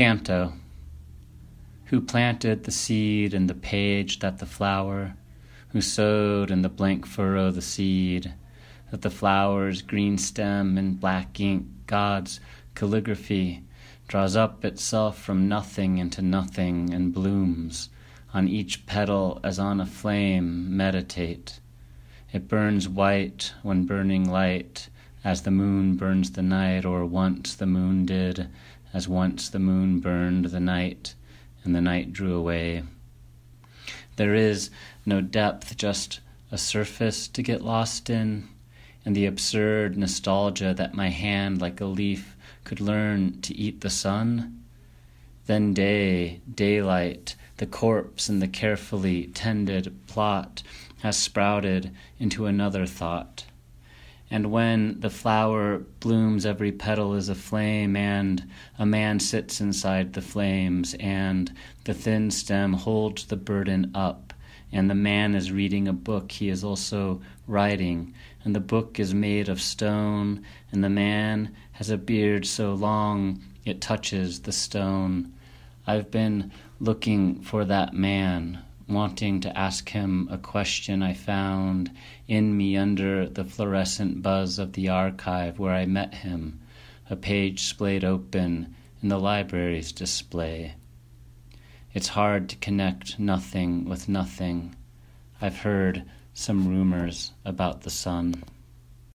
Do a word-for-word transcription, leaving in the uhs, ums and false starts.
Canto. Who planted the seed in the page that the flower, who sowed in the blank furrow the seed, that the flower's green stem in black ink, God's calligraphy, draws up itself from nothing into nothing and blooms, on each petal as on a flame, meditate. It burns white when burning light, as the moon burns the night, or once the moon did, as once the moon burned the night, and the night drew away. There is no depth, just a surface to get lost in, and the absurd nostalgia that my hand like a leaf could learn to eat the sun. Then day, daylight, the corpse in the carefully tended plot has sprouted into another thought. And when the flower blooms, every petal is a flame, and a man sits inside the flames, and the thin stem holds the burden up, and the man is reading a book he is also writing, and the book is made of stone, and the man has a beard so long it touches the stone. I've been looking for that man, wanting to ask him a question I found in me under the fluorescent buzz of the archive where I met him, a page splayed open in the library's display. It's hard to connect nothing with nothing. I've heard some rumors about the sun.